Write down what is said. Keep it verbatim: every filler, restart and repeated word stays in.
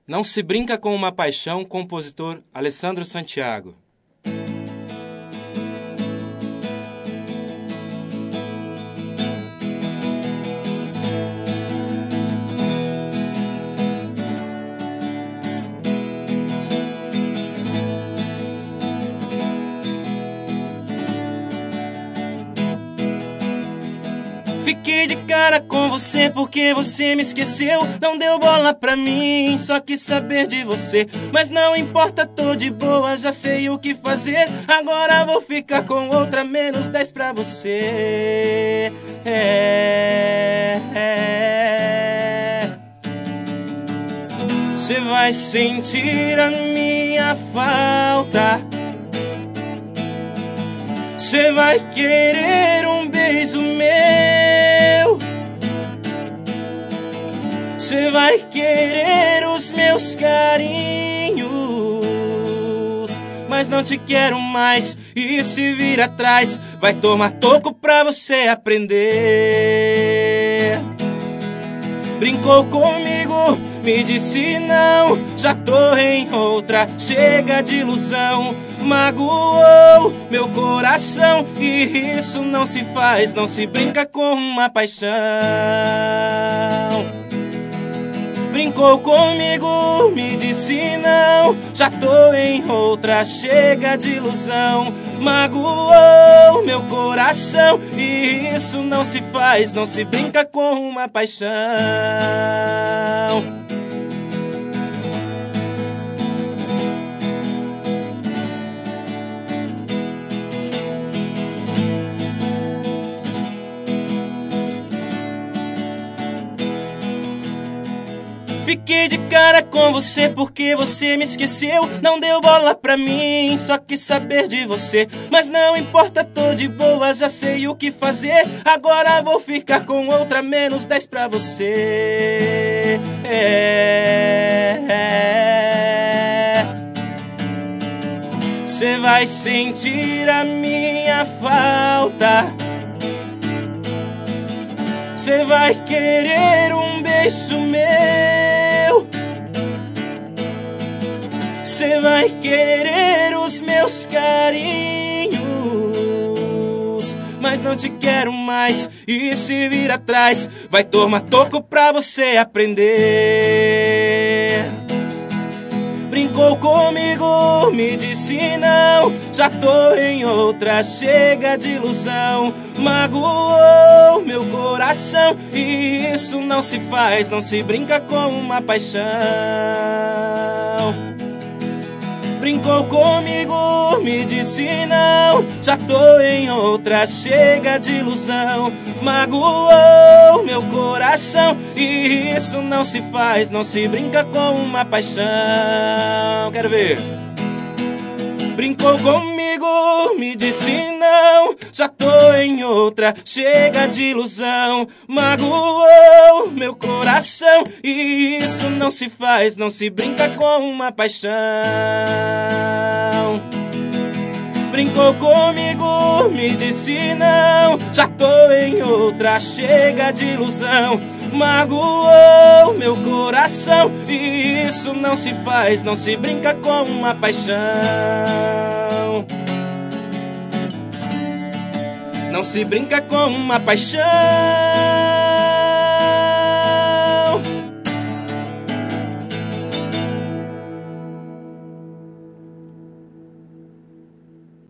Não se brinca com uma paixão, compositor Alessandro Santiago. Fiquei de cara com você porque você me esqueceu. Não deu bola pra mim, só quis saber de você. Mas não importa, tô de boa, já sei o que fazer. Agora vou ficar com outra, menos dez pra você. É, é. Você vai sentir a minha falta. Você vai querer um beijo meu. Você vai querer os meus carinhos. Mas não te quero mais. E se vir atrás, vai tomar toco pra você aprender. Brincou comigo, me disse não. Já tô em outra, chega de ilusão. Magoou meu coração e isso não se faz, não se brinca com uma paixão. Brincou comigo, me disse não. Já tô em outra, chega de ilusão. Magoou meu coração e isso não se faz, não se brinca com uma paixão. Fiquei de cara com você porque você me esqueceu. Não deu bola pra mim, só quis saber de você. Mas não importa, tô de boa, já sei o que fazer. Agora vou ficar com outra, menos dez pra você. É, é. Você vai sentir a minha falta. Você vai querer um beijo meu. Você vai querer os meus carinhos. Mas não te quero mais. E se vir atrás, vai tomar toco pra você aprender. Brincou comigo, me disse não. Já tô em outra, chega de ilusão. Magoou meu coração e isso não se faz, não se brinca com uma paixão. Brincou comigo, me disse não. Já tô em outra, chega de ilusão. Magoou meu coração e isso não se faz, não se brinca com uma paixão. Quero ver. Brincou comigo, me disse não. Já tô em outra, chega de ilusão. Magoou meu coração e isso não se faz, não se brinca com uma paixão. Brincou comigo, me disse não. Já tô em outra, chega de ilusão. Magoou meu coração e isso não se faz, não se brinca com uma paixão. Não se brinca com uma paixão.